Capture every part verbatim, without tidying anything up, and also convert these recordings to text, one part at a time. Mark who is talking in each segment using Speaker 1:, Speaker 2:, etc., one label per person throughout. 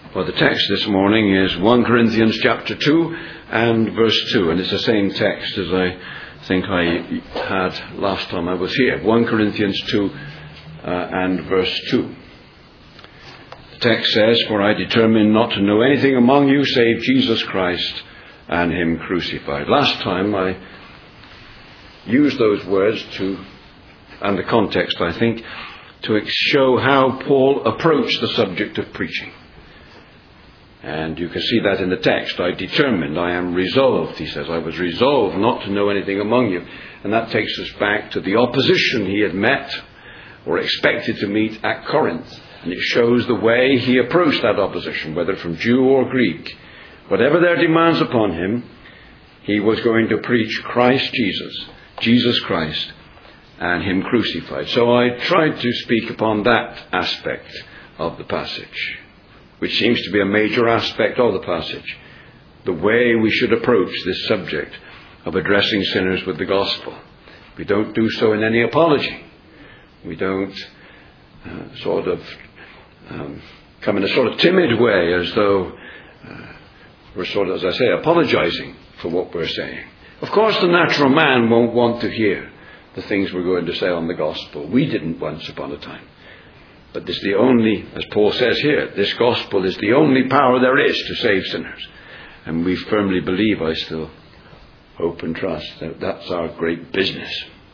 Speaker 1: Well, the text this morning is First Corinthians chapter two and verse two, and it's the same text as I think I had last time I was here. First Corinthians two uh, and verse two. The text says, "For I determined not to know anything among you save Jesus Christ and Him crucified." Last time I used those words to, and the context, I think, to show how Paul approached the subject of preaching. And you can see that in the text. I determined, I am resolved, he says. I was resolved not to know anything among you. And that takes us back to the opposition he had met or expected to meet at Corinth. And it shows the way he approached that opposition, whether from Jew or Greek. Whatever their demands upon him, he was going to preach Christ Jesus, Jesus Christ, and Him crucified. So I tried to speak upon that aspect of the passage, which seems to be a major aspect of the passage, the way we should approach this subject of addressing sinners with the gospel. We don't do so in any apology. We don't uh, sort of um, come in a sort of timid way as though uh, we're sort of, as I say, apologizing for what we're saying. Of course, the natural man won't want to hear the things we're going to say on the gospel. We didn't once upon a time. But this is the only, as Paul says here, this gospel is the only power there is to save sinners. And we firmly believe, I still hope and trust, that that's our great business.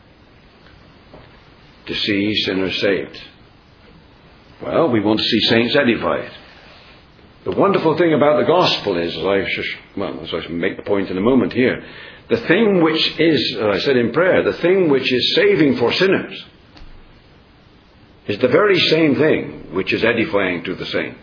Speaker 1: To see sinners saved. Well, we want to see saints edified. The wonderful thing about the gospel is, as I should, well, as I shall make the point in a moment here, the thing which is, as I said in prayer, the thing which is saving for sinners is the very same thing which is edifying to the saint.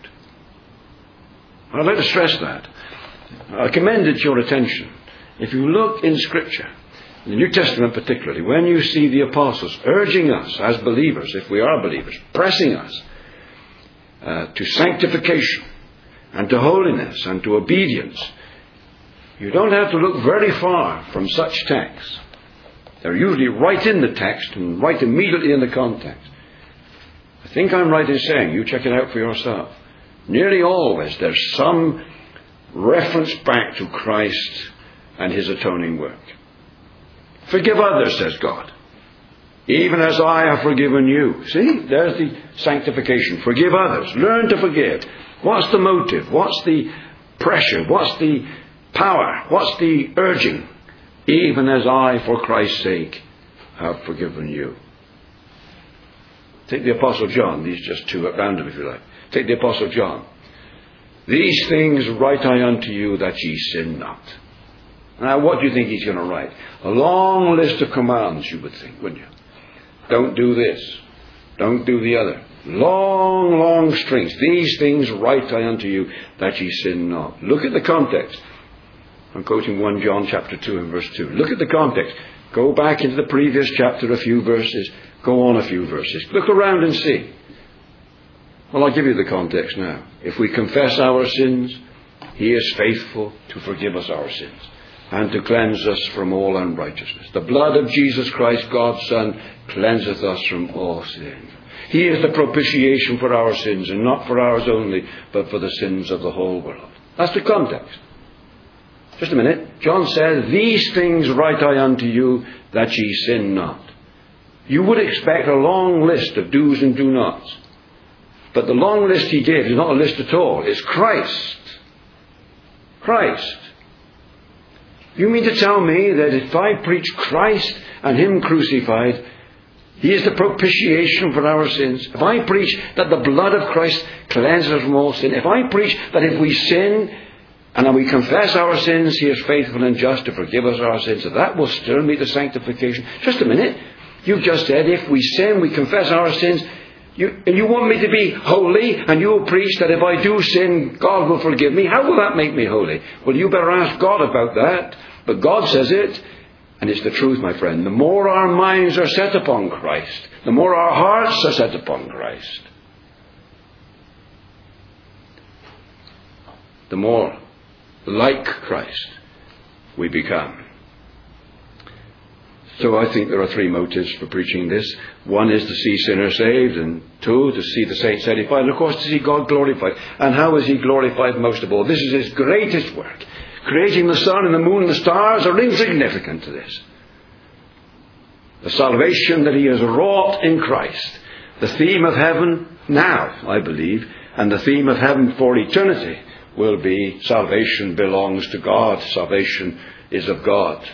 Speaker 1: I'd like to stress that. I commend it to your attention. If you look in Scripture, in the New Testament particularly, when you see the apostles urging us as believers, if we are believers, pressing us uh, to sanctification and to holiness and to obedience, you don't have to look very far from such texts. They're usually right in the text and right immediately in the context. I think I'm right in saying, you check it out for yourself, nearly always there's some reference back to Christ and His atoning work. Forgive others, says God, even as I have forgiven you. See, there's the sanctification. Forgive others. Learn to forgive. What's the motive? What's the pressure? What's the power? What's the urging? Even as I, for Christ's sake, have forgiven you. Take the Apostle John. These just two at random, if you like. Take the Apostle John. These things write I unto you, that ye sin not. Now, what do you think he's going to write? A long list of commands, you would think, wouldn't you? Don't do this. Don't do the other. Long, long strings. These things write I unto you, that ye sin not. Look at the context. I'm quoting First John chapter two and verse two. Look at the context. Go back into the previous chapter a few verses. Go on a few verses. Look around and see. Well, I'll give you the context now. If we confess our sins, He is faithful to forgive us our sins and to cleanse us from all unrighteousness. The blood of Jesus Christ, God's Son, cleanseth us from all sin. He is the propitiation for our sins, and not for ours only, but for the sins of the whole world. That's the context. Just a minute. John said, these things write I unto you, that ye sin not. You would expect a long list of do's and do nots. But the long list he gave is not a list at all. It's Christ. Christ. You mean to tell me that if I preach Christ and Him crucified, He is the propitiation for our sins? If I preach that the blood of Christ cleanses us from all sin, if I preach that if we sin and we confess our sins, He is faithful and just to forgive us our sins, so that will still meet the sanctification. Just a minute. You've just said if we sin, we confess our sins, you, and you want me to be holy, and you'll preach that if I do sin, God will forgive me. How will that make me holy? Well, you better ask God about that. But God says it, and it's the truth, my friend. The more our minds are set upon Christ, the more our hearts are set upon Christ, the more like Christ we become. So I think there are three motives for preaching this. One is to see sinners saved, and two, to see the saints edified, and of course to see God glorified. And how is he glorified most of all? This is his greatest work. Creating the sun and the moon and the stars are insignificant to this. The salvation that he has wrought in Christ. The theme of heaven now, I believe, and the theme of heaven for eternity will be salvation belongs to God. Salvation is of God.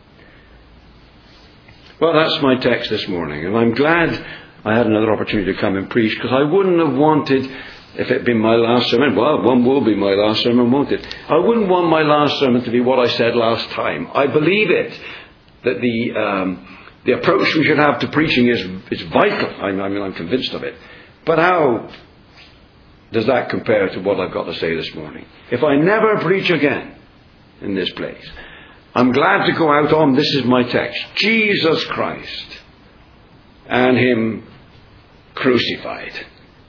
Speaker 1: Well, that's my text this morning, and I'm glad I had another opportunity to come and preach, because I wouldn't have wanted, if it had been my last sermon, well, one will be my last sermon, won't it? I wouldn't want my last sermon to be what I said last time. I believe it, that the um, the approach we should have to preaching is, is vital. I mean, I'm convinced of it. But how does that compare to what I've got to say this morning? If I never preach again in this place, I'm glad to go out on, this is my text, Jesus Christ and him crucified.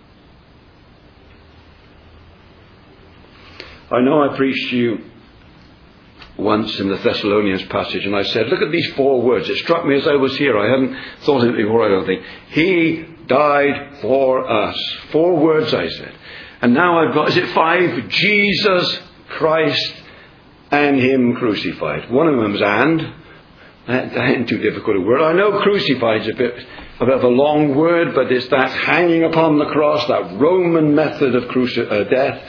Speaker 1: I know I preached to you once in the Thessalonians passage, and I said, look at these four words. It struck me as I was here. I hadn't thought of it before, I don't think. He died for us. Four words, I said. And now I've got, is it five? Jesus Christ and him crucified. One of them's and. That ain't too difficult a word. I know crucified is a bit, a bit of a long word, but it's that hanging upon the cross, that Roman method of cruci- uh, death.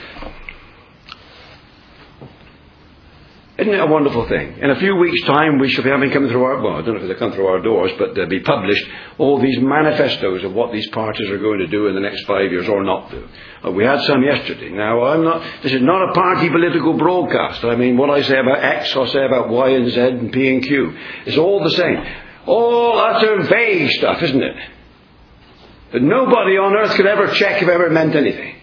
Speaker 1: Isn't it a wonderful thing? In a few weeks' time, we shall be having come through our, well, I don't know if they'll come through our doors, but they'll be published, all these manifestos of what these parties are going to do in the next five years or not do. Uh, we had some yesterday. Now, I'm not, this is not a party political broadcast. I mean, what I say about X, I'll say about Y and Z and P and Q. It's all the same. All utter vague stuff, isn't it? That nobody on earth could ever check if it ever meant anything.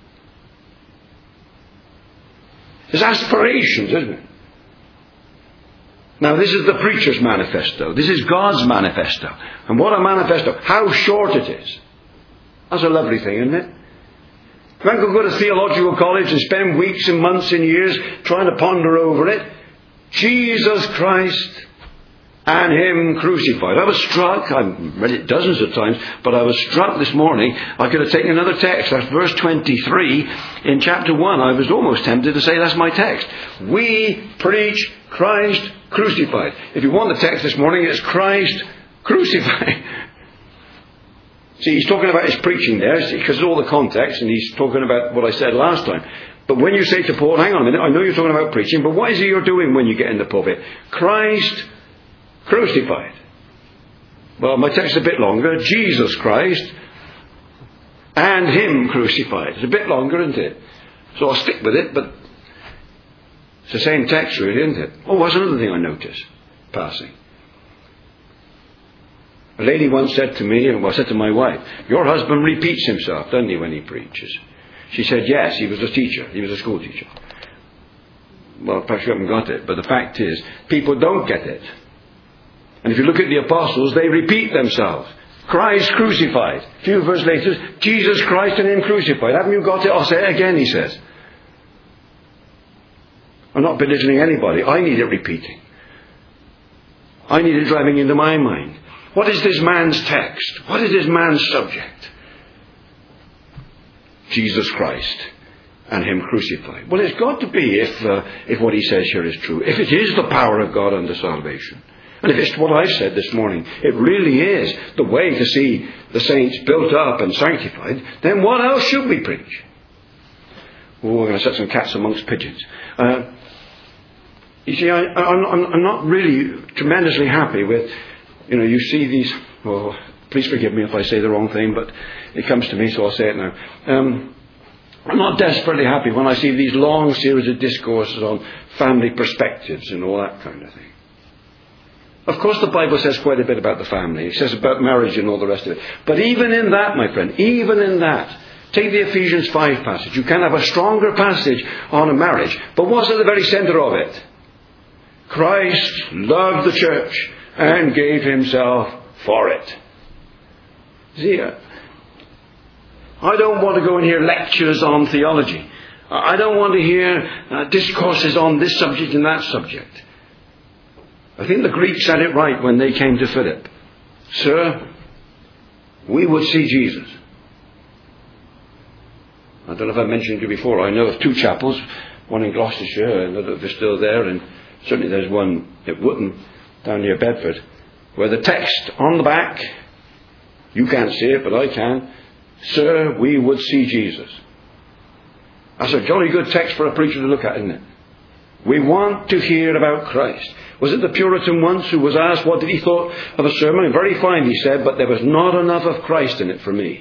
Speaker 1: It's aspirations, isn't it? Now, this is the preacher's manifesto. This is God's manifesto. And what a manifesto. How short it is. That's a lovely thing, isn't it? If I could go to theological college and spend weeks and months and years trying to ponder over it. Jesus Christ and him crucified. I was struck, I've read it dozens of times, but I was struck this morning. I could have taken another text. That's verse twenty-three in chapter one. I was almost tempted to say that's my text. We preach Christ crucified. If you want the text this morning, it's Christ crucified. See, he's talking about his preaching there, because it's all the context, and he's talking about what I said last time. But when you say to Paul, hang on a minute, I know you're talking about preaching, but what is it you're doing when you get in the pulpit? Christ crucified. Well, my text is a bit longer. Jesus Christ and him crucified. It's a bit longer, isn't it? So I'll stick with it, but it's the same text really, isn't it? Oh, that's another thing I noticed, passing. A lady once said to me, well, I said to my wife, your husband repeats himself, doesn't he, when he preaches? She said, yes, he was a teacher. He was a school teacher. Well, perhaps you haven't got it, but the fact is, people don't get it. And if you look at the apostles, they repeat themselves. Christ crucified. A few verses later, Jesus Christ and him crucified. Haven't you got it? I'll say it again, he says. I'm not belittling anybody. I need it repeating. I need it driving into my mind. What is this man's text? What is this man's subject? Jesus Christ and him crucified. Well, it's got to be if, uh, if what he says here is true. If it is the power of God unto salvation. And if it's what I've said this morning, it really is the way to see the saints built up and sanctified, then what else should we preach? Oh, we're going to set some cats amongst pigeons. Uh, you see, I, I'm, I'm not really tremendously happy with, you know, you see these, well, please forgive me if I say the wrong thing, but it comes to me, so I'll say it now. Um, I'm not desperately happy when I see these long series of discourses on family perspectives and all that kind of thing. Of course, the Bible says quite a bit about the family. It says about marriage and all the rest of it. But even in that, my friend, even in that, take the Ephesians five passage. You can have a stronger passage on a marriage. But what's at the very centre of it? Christ loved the church and gave himself for it. See, I don't want to go and hear lectures on theology. I don't want to hear uh, discourses on this subject and that subject. I think the Greeks said it right when they came to Philip. Sir, we would see Jesus. I don't know if I mentioned to you before, I know of two chapels, one in Gloucestershire, and another they're still there, and certainly there's one at Wootton, down near Bedford, where the text on the back, you can't see it, but I can, Sir, we would see Jesus. That's a jolly good text for a preacher to look at, isn't it? We want to hear about Christ. Was it the Puritan once who was asked what did he thought of a sermon? And very fine, he said, but there was not enough of Christ in it for me.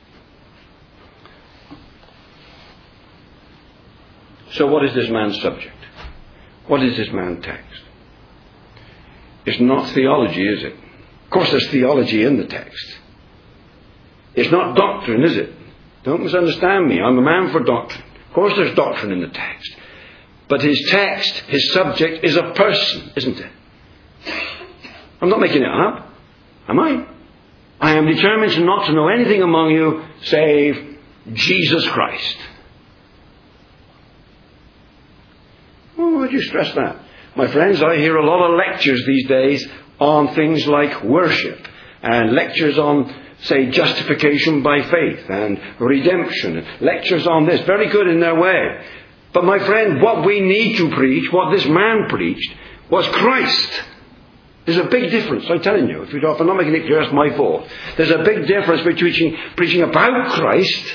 Speaker 1: So what is this man's subject? What is this man's text? It's not theology, is it? Of course there's theology in the text. It's not doctrine, is it? Don't misunderstand me. I'm a man for doctrine. Of course there's doctrine in the text. But his text, his subject, is a person, isn't it? I'm not making it up, am I? I am determined to not to know anything among you save Jesus Christ. Oh, why do you stress that? My friends, I hear a lot of lectures these days on things like worship, and lectures on, say, justification by faith and redemption, and lectures on this, very good in their way. But my friend, what we need to preach, what this man preached, was Christ. There's a big difference, I'm telling you. If you're not making it clear, it's my fault. There's a big difference between preaching about Christ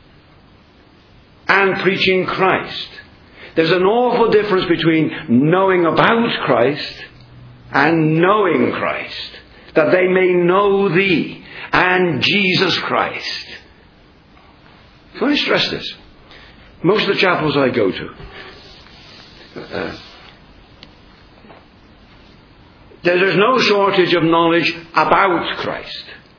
Speaker 1: and preaching Christ. There's an awful difference between knowing about Christ and knowing Christ. That they may know thee and Jesus Christ. Can I stress this? Most of the chapels I go to, uh, there's no shortage of knowledge about Christ.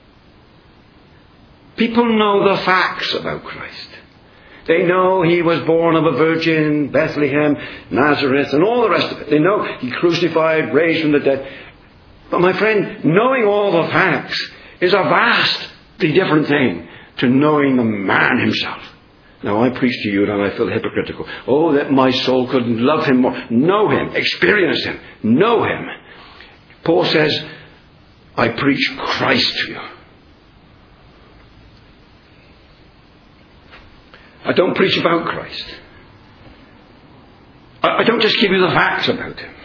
Speaker 1: People know the facts about Christ. They know he was born of a virgin, Bethlehem, Nazareth, and all the rest of it. They know he crucified, raised from the dead. But my friend, knowing all the facts is a vastly different thing to knowing the man himself. Now I preach to you and I feel hypocritical. Oh, that my soul could love him more. Know him, experience him, know him. Paul says, I preach Christ to you. I don't preach about Christ. I don't just give you the facts about him.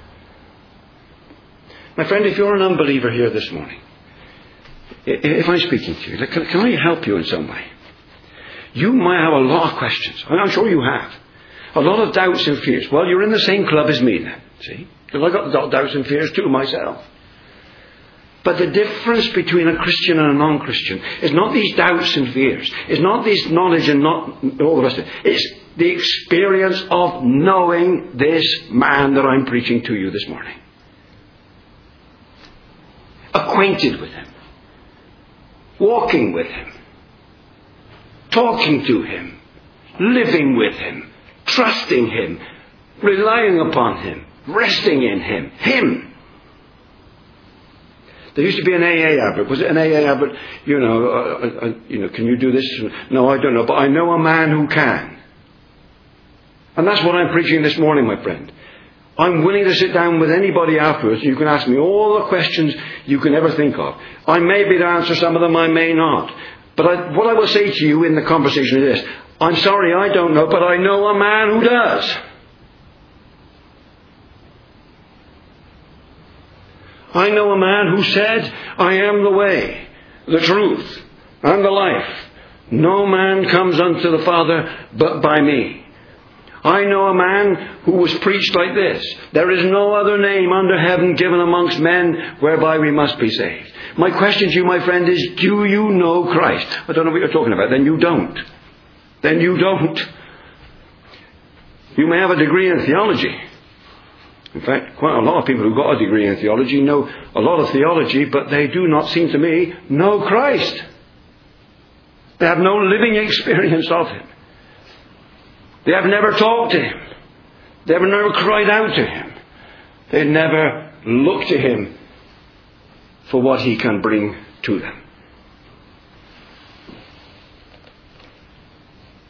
Speaker 1: My friend, if you're an unbeliever here this morning, if I'm speaking to you, can I help you in some way? You might have a lot of questions. I'm sure you have. A lot of doubts and fears. Well, you're in the same club as me then, see? Because I've got doubts and fears too myself. But the difference between a Christian and a non-Christian is not these doubts and fears. It's not this knowledge and not all the rest of it. It's the experience of knowing this man that I'm preaching to you this morning. Acquainted with him. Walking with him. Talking to him. Living with him. Trusting him. Relying upon him. Resting in him. Him. There used to be an A A advert. Was it an A A advert? You know, uh, uh, you know, can you do this? No, I don't know. But I know a man who can. And that's what I'm preaching this morning, my friend. I'm willing to sit down with anybody afterwards. You can ask me all the questions you can ever think of. I may be able to answer some of them. I may not. But I, what I will say to you in the conversation is this. I'm sorry, I don't know, but I know a man who does. I know a man who said, I am the way, the truth, and the life. No man comes unto the Father but by me. I know a man who was preached like this. There is no other name under heaven given amongst men whereby we must be saved. My question to you, my friend, is, do you know Christ? I don't know what you're talking about. Then you don't. Then you don't. You may have a degree in theology. In fact, quite a lot of people who've got a degree in theology know a lot of theology, but they do not seem to me know Christ. They have no living experience of him. They have never talked to him. They have never cried out to him. They never looked to him for what he can bring to them.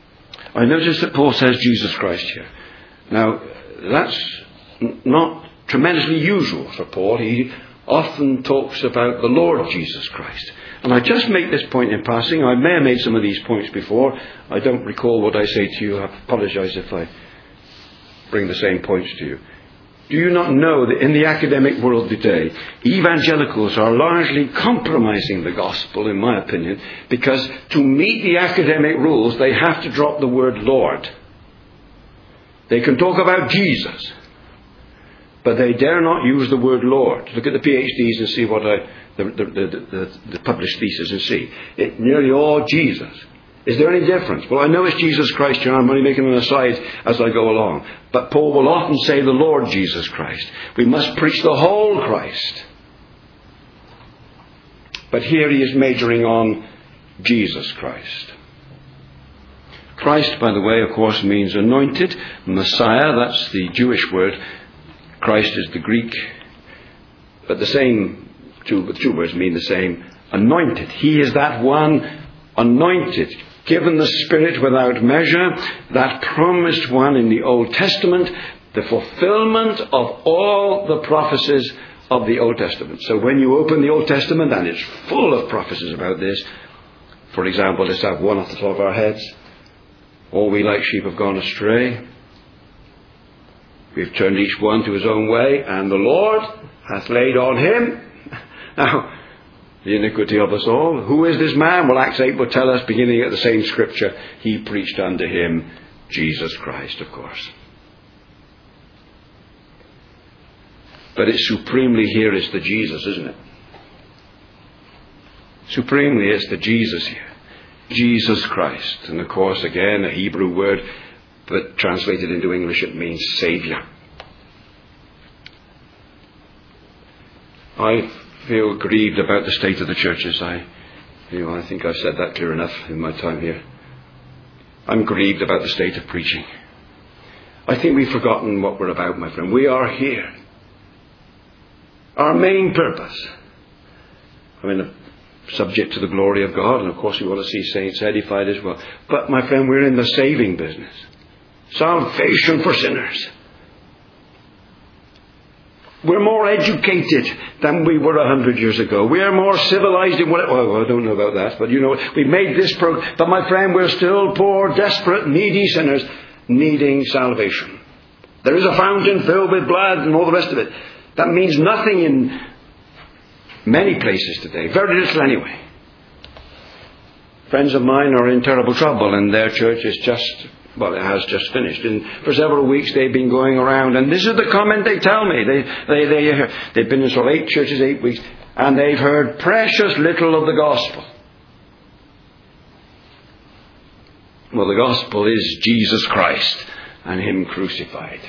Speaker 1: I notice that Paul says Jesus Christ here. Now, that's not tremendously usual for Paul. He often talks about the Lord Jesus Christ. And I just make this point in passing. I may have made some of these points before. I don't recall what I say to you. I apologize if I bring the same points to you. Do you not know that in the academic world today, evangelicals are largely compromising the gospel, in my opinion, because to meet the academic rules, they have to drop the word Lord. They can talk about Jesus, but they dare not use the word Lord. Look at the PhDs and see what I, the, the, the, the, the published thesis and see. It nearly all Jesus. Is there any difference? Well, I know it's Jesus Christ, and I'm only making an aside as I go along. But Paul will often say the Lord Jesus Christ. We must preach the whole Christ. But here he is majoring on Jesus Christ. Christ, by the way, of course, means anointed. Messiah, that's the Jewish word. Christ is the Greek. But the same, two, the two words mean the same. Anointed. He is that one anointed, given the Spirit without measure, that promised one in the Old Testament, the fulfillment of all the prophecies of the Old Testament. So when you open the Old Testament, and it's full of prophecies about this, for example, let's have one off the top of our heads. All we like sheep have gone astray. We've turned each one to his own way, and the Lord hath laid on him now the iniquity of us all. Who is this man? Well, Acts eight will tell us, beginning at the same scripture, he preached unto him Jesus Christ, of course. But it's supremely here, it's the Jesus, isn't it? Supremely, it's the Jesus here. Jesus Christ. And of course, again, a Hebrew word, but translated into English it means Saviour. I feel grieved about the state of the churches. I, you know, I think I've said that clear enough in my time here. I'm grieved about the state of preaching. I think we've forgotten what we're about, my friend. We are here. Our main purpose, I mean, subject to the glory of God, and of course we want to see saints edified as well. But, my friend, we're in the saving business. Salvation for sinners. We're more educated than we were a hundred years ago. We are more civilized in what... Well, I don't know about that, but you know, we made this... Pro- but, my friend, we're still poor, desperate, needy sinners needing salvation. There is a fountain filled with blood and all the rest of it. That means nothing in many places today. Very little anyway. Friends of mine are in terrible trouble, and their church is just... Well, it has just finished. And for several weeks they've been going around. And this is the comment they tell me. They, they, they, they've been in sort of eight churches, eight weeks. And they've heard precious little of the gospel. Well, the gospel is Jesus Christ and Him crucified.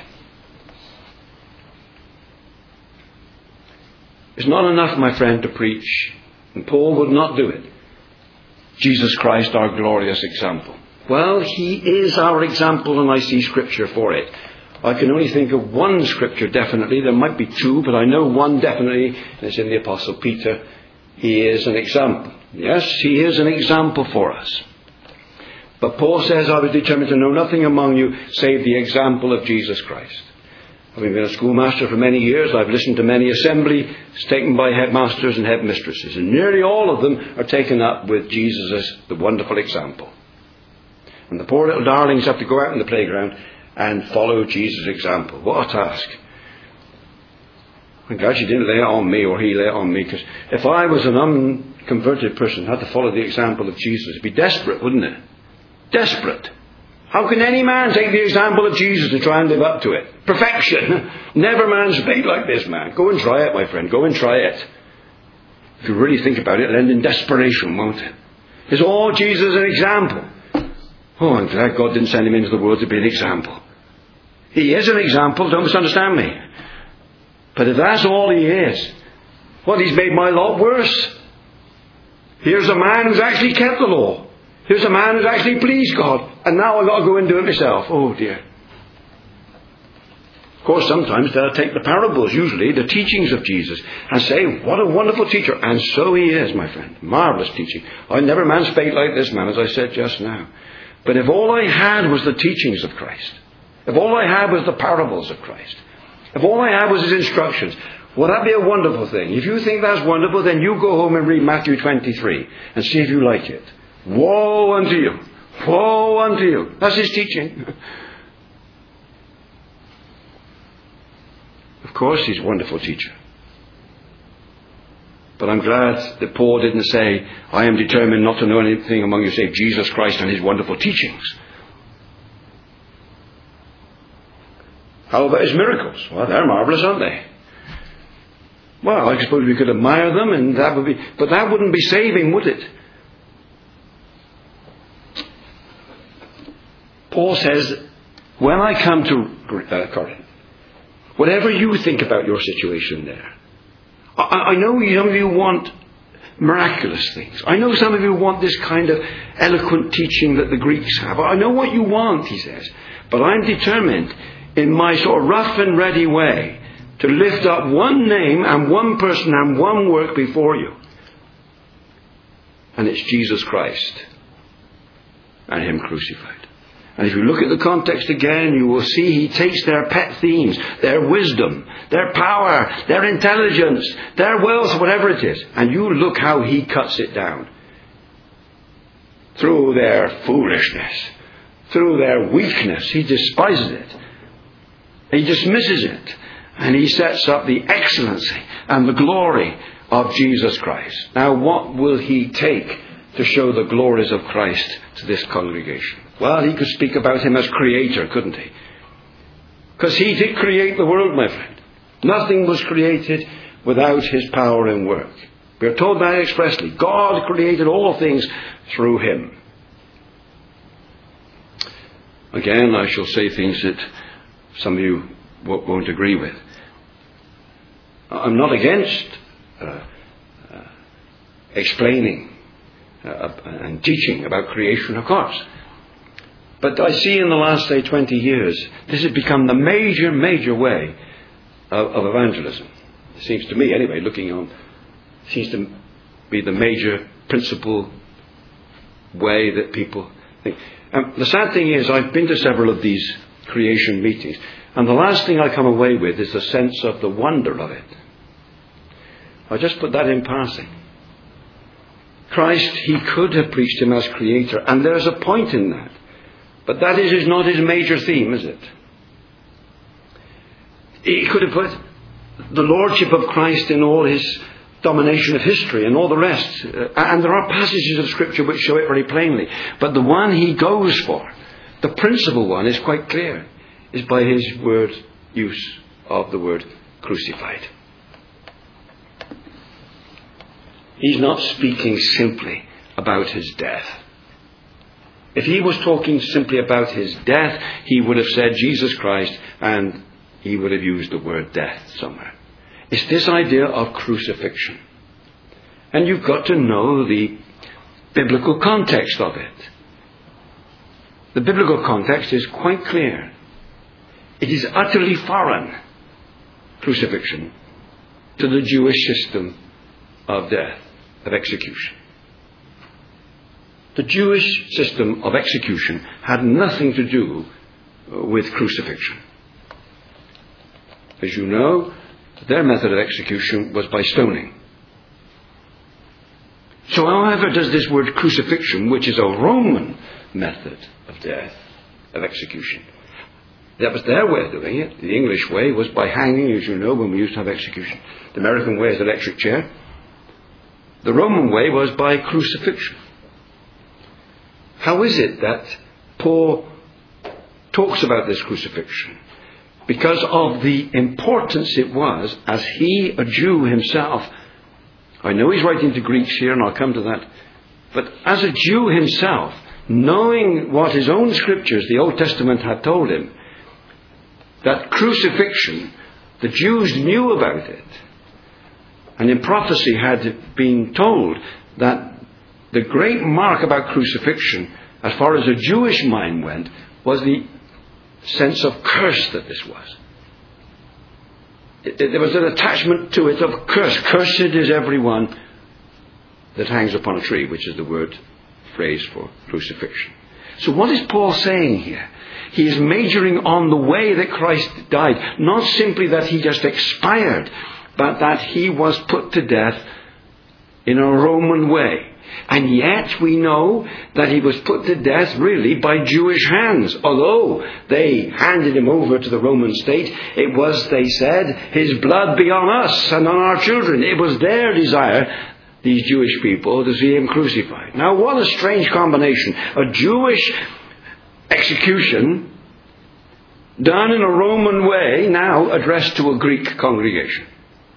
Speaker 1: It's not enough, my friend, to preach. And Paul would not do it. Jesus Christ, our glorious example. Well, He is our example, and I see Scripture for it. I can only think of one Scripture definitely. There might be two, but I know one definitely, and it's in the Apostle Peter. He is an example. Yes, he is an example for us. But Paul says, I was determined to know nothing among you save the example of Jesus Christ. Having been a schoolmaster for many years, I've listened to many assemblies taken by headmasters and headmistresses, and nearly all of them are taken up with Jesus as the wonderful example. And the poor little darlings have to go out in the playground and follow Jesus' example. What a task. I'm glad she didn't lay it on me, or he lay it on me, because if I was an unconverted person, had to follow the example of Jesus, it'd be desperate, wouldn't it? Desperate. How can any man take the example of Jesus and try and live up to it? Perfection. Never man spake like this man. Go and try it, my friend. Go and try it. If you really think about it, it'll end in desperation, won't it? Is all Jesus an example? Oh, I'm glad God didn't send him into the world to be an example. He is an example, don't misunderstand me. But if that's all he is, well, he's made my lot worse. Here's a man who's actually kept the law. Here's a man who's actually pleased God. And now I've got to go and do it myself. Oh dear. Of course, sometimes they'll take the parables, usually the teachings of Jesus, and say, what a wonderful teacher. And so he is, my friend. Marvellous teaching. I never man spake like this man, as I said just now. But if all I had was the teachings of Christ, if all I had was the parables of Christ, If all I had was his instructions, would that be a wonderful thing? If you think that's wonderful, then you go home and read Matthew twenty-three and see if you like it. Woe unto you. Woe unto you. That's his teaching. Of course, he's a wonderful teacher. But I'm glad that Paul didn't say, I am determined not to know anything among you save Jesus Christ and his wonderful teachings. How about his miracles? Well, they're marvelous, aren't they? Well, I suppose we could admire them, and that would be, but that wouldn't be saving, would it? Paul says, when I come to uh, Corinth, whatever you think about your situation there, I, I know some of you want miraculous things. I know some of you want this kind of eloquent teaching that the Greeks have. I know what you want, he says, but I'm determined in my sort of rough and ready way to lift up one name and one person and one work before you. And it's Jesus Christ and him crucified. And if you look at the context again, you will see he takes their pet themes, their wisdom, their power, their intelligence, their wealth, whatever it is, and you look how he cuts it down. Through their foolishness, through their weakness, he despises it. He dismisses it. And he sets up the excellency and the glory of Jesus Christ. Now, what will he take to show the glories of Christ to this congregation? Well, he could speak about him as creator, couldn't he? Because he did create the world, my friend. Nothing was created without his power and work. We are told that expressly. God created all things through him. Again, I shall say things that some of you won't agree with. I'm not against uh, uh, explaining uh, and teaching about creation, of course. But I see in the last, say, twenty years, this has become the major, major way of, of evangelism. It seems to me, anyway, looking on, it seems to be the major principal way that people think. Um, the sad thing is, I've been to several of these creation meetings, and the last thing I come away with is the sense of the wonder of it. I just put that in passing. Christ, he could have preached him as creator, and there's a point in that. But that is, is not his major theme, is it? He could have put the lordship of Christ in all his domination of history and all the rest. Uh, and there are passages of Scripture which show it very plainly. But the one he goes for, the principal one, is quite clear, is by his word use of the word crucified. He's not speaking simply about his death. If he was talking simply about his death, he would have said Jesus Christ, and he would have used the word death somewhere. It's this idea of crucifixion. And you've got to know the biblical context of it. The biblical context is quite clear. It is utterly foreign, crucifixion, to the Jewish system of death, of execution. The Jewish system of execution had nothing to do with crucifixion. As you know, their method of execution was by stoning. So however does this word crucifixion, which is a Roman method of death, of execution, that was their way of doing it. The English way was by hanging, as you know, when we used to have execution. The American way is electric chair. The Roman way was by crucifixion. How is it that Paul talks about this crucifixion? Because of the importance it was, as he, a Jew himself, I know he's writing to Greeks here, and I'll come to that, but as a Jew himself, knowing what his own scriptures, the Old Testament, had told him, that crucifixion, the Jews knew about it, and in prophecy had been told that the great mark about crucifixion, as far as a Jewish mind went, was the sense of curse that this was. It, it, there was an attachment to it of curse. Cursed is everyone that hangs upon a tree, which is the word, phrase for crucifixion. So what is Paul saying here? He is majoring on the way that Christ died. Not simply that he just expired, but that he was put to death in a Roman way. And yet we know that he was put to death really by Jewish hands. Although they handed him over to the Roman state, it was, they said, his blood be on us and on our children. It was their desire, these Jewish people, to see him crucified. Now what a strange combination. A Jewish execution done in a Roman way, now addressed to a Greek congregation.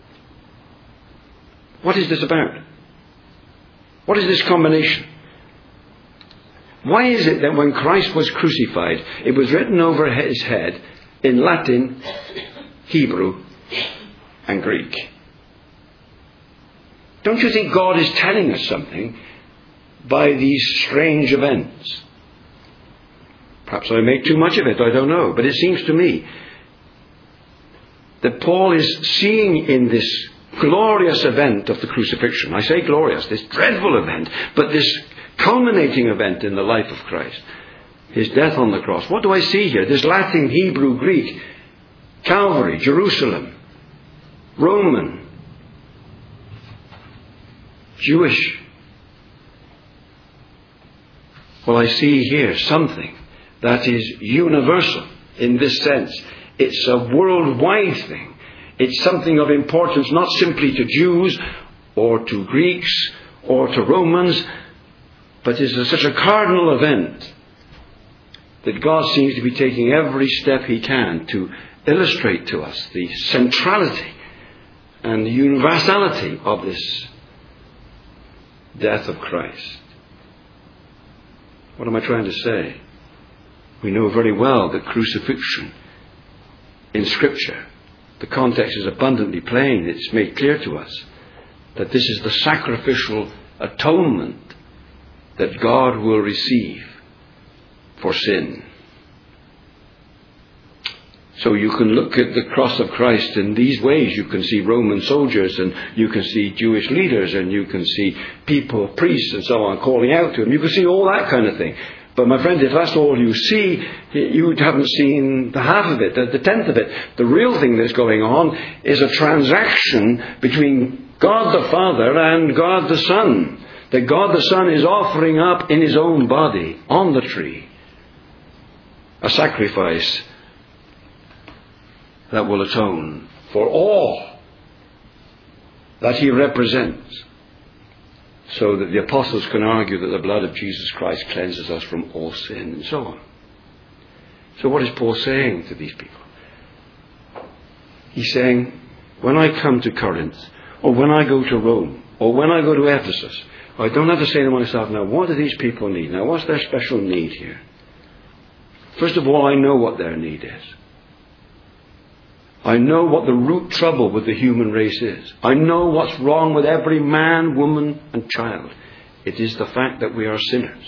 Speaker 1: What is this about? What is this combination? Why is it that when Christ was crucified, it was written over his head in Latin, Hebrew, and Greek? Don't you think God is telling us something by these strange events? Perhaps I make too much of it, I don't know. But it seems to me that Paul is seeing in this glorious event of the crucifixion, I say glorious, this dreadful event, but this culminating event in the life of Christ, his death on the cross. What do I see here? This Latin, Hebrew, Greek, Calvary, Jerusalem, Roman, Jewish. Well, I see here something that is universal in this sense. It's a worldwide thing. It's something of importance not simply to Jews or to Greeks or to Romans, but it's a, such a cardinal event that God seems to be taking every step he can to illustrate to us the centrality and the universality of this death of Christ. What am I trying to say? We know very well that crucifixion in Scripture, the context is abundantly plain. It's made clear to us that this is the sacrificial atonement that God will receive for sin. So you can look at the cross of Christ in these ways. You can see Roman soldiers, and you can see Jewish leaders, and you can see people, priests and so on, calling out to him. You can see all that kind of thing. But my friend, if that's all you see, you haven't seen the half of it, the tenth of it. The real thing that's going on is a transaction between God the Father and God the Son. That God the Son is offering up in his own body on the tree a sacrifice that will atone for all that he represents, so that the apostles can argue that the blood of Jesus Christ cleanses us from all sin and so on. So what is Paul saying to these people? He's saying, when I come to Corinth, or when I go to Rome, or when I go to Ephesus, I don't have to say to myself, now what do these people need? Now what's their special need here? First of all, I know what their need is. I know what the root trouble with the human race is. I know what's wrong with every man, woman and child. It is the fact that we are sinners.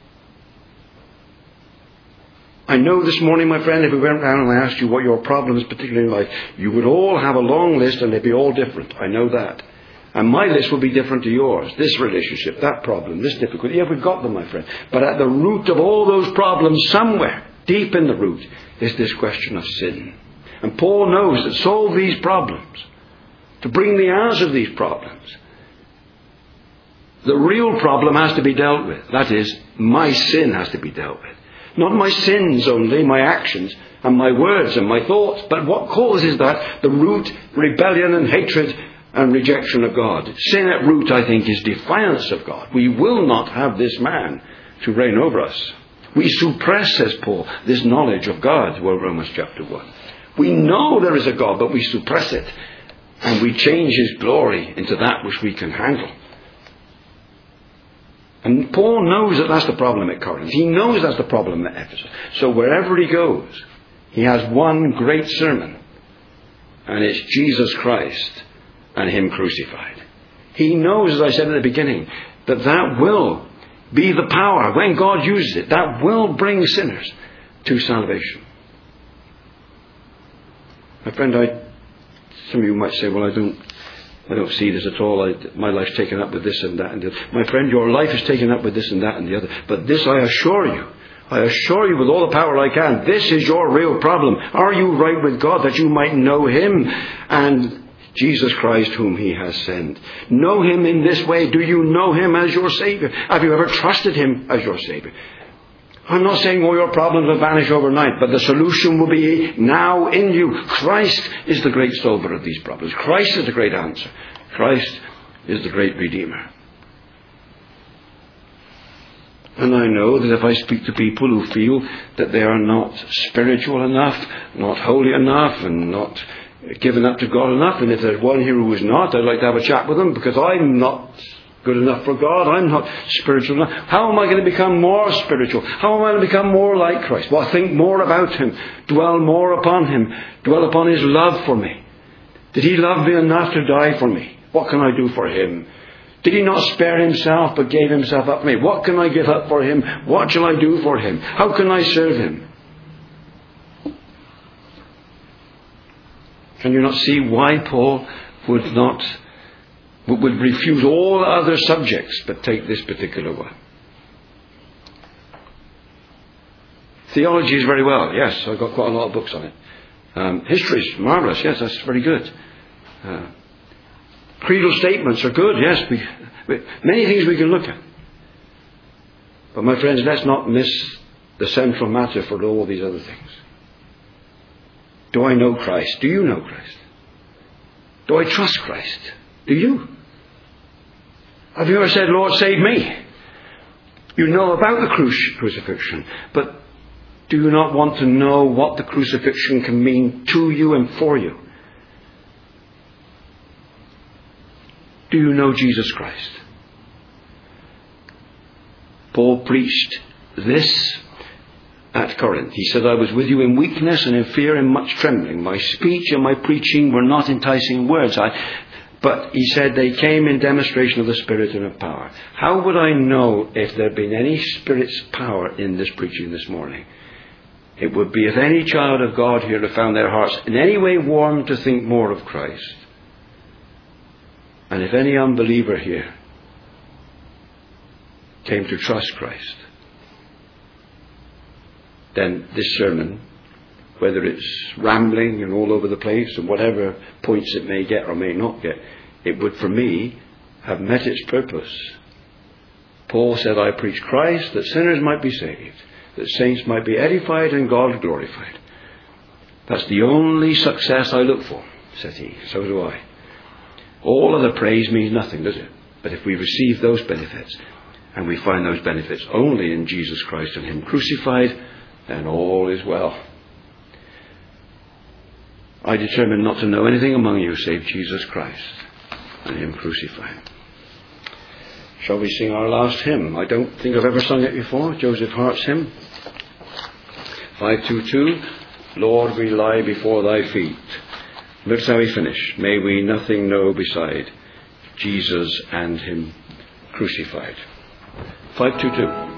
Speaker 1: I know this morning, my friend, if we went down and I asked you what your problems particularly in life, you would all have a long list and they'd be all different. I know that. And my list will be different to yours. This relationship, that problem, this difficulty. Yeah, we've got them, my friend. But at the root of all those problems, somewhere, deep in the root, is this question of sin. And Paul knows that to solve these problems, to bring the answer of these problems, the real problem has to be dealt with. That is, my sin has to be dealt with. Not my sins only, my actions and my words and my thoughts, but what causes that? The root, rebellion and hatred and rejection of God. Sin at root, I think, is defiance of God. We will not have this man to reign over us. We suppress, says Paul, this knowledge of God, well, Romans chapter one. We know there is a God, but we suppress it. And we change his glory into that which we can handle. And Paul knows that that's the problem at Corinth. He knows that's the problem at Ephesus. So wherever he goes, he has one great sermon. And it's Jesus Christ and him crucified. He knows, as I said at the beginning, that that will be the power. When God uses it, that will bring sinners to salvation. My friend, I, some of you might say, well, I don't, I don't see this at all. I, my life's taken up with this and that and the other. My friend, your life is taken up with this and that and the other. But this I assure you, I assure you with all the power I can, this is your real problem. Are you right with God that you might know Him and Jesus Christ whom He has sent? Know Him in this way. Do you know Him as your Saviour? Have you ever trusted Him as your Saviour? I'm not saying all your problems will vanish overnight, but the solution will be now in you. Christ is the great solver of these problems. Christ is the great answer. Christ is the great Redeemer. And I know that if I speak to people who feel that they are not spiritual enough, not holy enough, and not given up to God enough, and if there's one here who is not, I'd like to have a chat with them, because I'm not good enough for God. I'm not spiritual enough. How am I going to become more spiritual? How am I going to become more like Christ? Well, think more about Him. Dwell more upon Him. Dwell upon His love for me. Did He love me enough to die for me? What can I do for Him? Did He not spare Himself but gave Himself up for me? What can I give up for Him? What shall I do for Him? How can I serve Him? Can you not see why Paul would not would refuse all other subjects but take this particular one? Theology is very well, yes. I've got quite a lot of books on it. Um, history is marvellous, yes, that's very good. Uh, creedal statements are good, yes. We, we, many things we can look at. But my friends, let's not miss the central matter for all these other things. Do I know Christ? Do you know Christ? Do I trust Christ? Do you? Have you ever said, Lord, save me? You know about the cruci- crucifixion, but do you not want to know what the crucifixion can mean to you and for you? Do you know Jesus Christ? Paul preached this at Corinth. He said, I was with you in weakness and in fear and much trembling. My speech and my preaching were not enticing words. I, but he said they came in demonstration of the Spirit and of power. How would I know if there had been any Spirit's power in this preaching this morning? It would be if any child of God here had found their hearts in any way warmed to think more of Christ. And if any unbeliever here came to trust Christ, then this sermon, whether it's rambling and all over the place and whatever points it may get or may not get, it would for me have met its purpose. Paul said, I preach Christ that sinners might be saved, that saints might be edified and God glorified. That's the only success I look for, said he. So do I. All other praise means nothing, does it? But if we receive those benefits, and we find those benefits only in Jesus Christ and Him crucified, then all is well. I determined not to know anything among you save Jesus Christ and Him crucified. Shall we sing our last hymn? I don't think I've ever sung it before. Joseph Hart's hymn. five two two. Lord, we lie before Thy feet. Notice how we finish. May we nothing know beside Jesus and Him crucified. five two two.